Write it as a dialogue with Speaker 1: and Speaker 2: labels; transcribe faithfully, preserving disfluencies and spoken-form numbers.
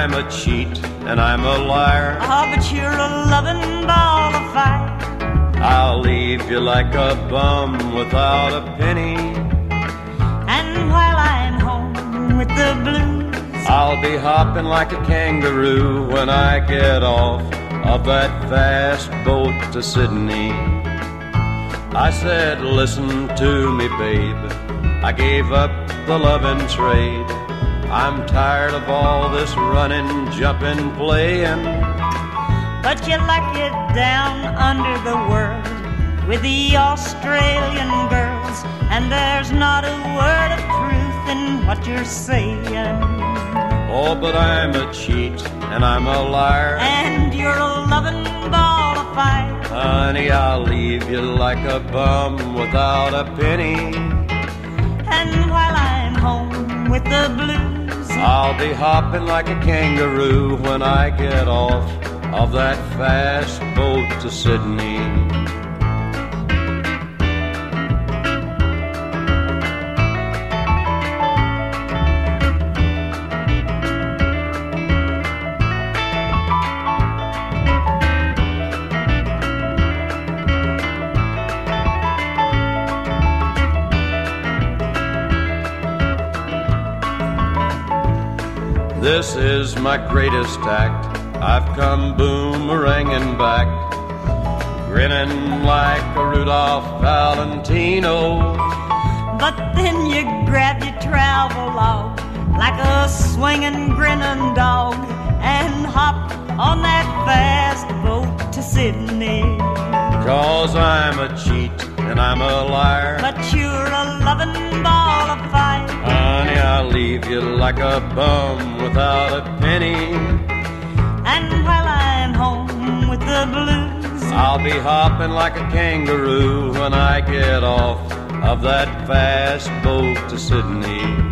Speaker 1: I'm a cheat and I'm a liar.
Speaker 2: Oh, but you're a loving ball of fire.
Speaker 1: I'll leave you like a bum without a penny.
Speaker 2: And while I'm home with the blues,
Speaker 1: I'll be hopping like a kangaroo when I get off of that fast boat to Sydney. I said, listen to me, babe, I gave up the loving trade. I'm tired of all this running, jumping, playing.
Speaker 2: but you like it down under the world with the Australian girls, and there's not a word of truth in what you're saying.
Speaker 1: Oh, but I'm a cheat and I'm a liar.
Speaker 2: And you're a loving ball of fire.
Speaker 1: Honey, I'll leave you like a bum without a penny.
Speaker 2: And while I'm home with the blues,
Speaker 1: I'll be hopping like a kangaroo when I get off of that fast boat to Sydney. This is my greatest act. I've come boomeranging back, grinning like a Rudolph Valentino.
Speaker 2: but then you grab your travel log like a swinging, grinning dog and hop on that fast boat to Sydney.
Speaker 1: 'Cause I'm a cheat and I'm a liar.
Speaker 2: But you're a loving ball of fire.
Speaker 1: Honey, I'll leave you like a bum without a penny.
Speaker 2: And while I'm home with the blues,
Speaker 1: I'll be hopping like a kangaroo when I get off of that fast boat to Sydney.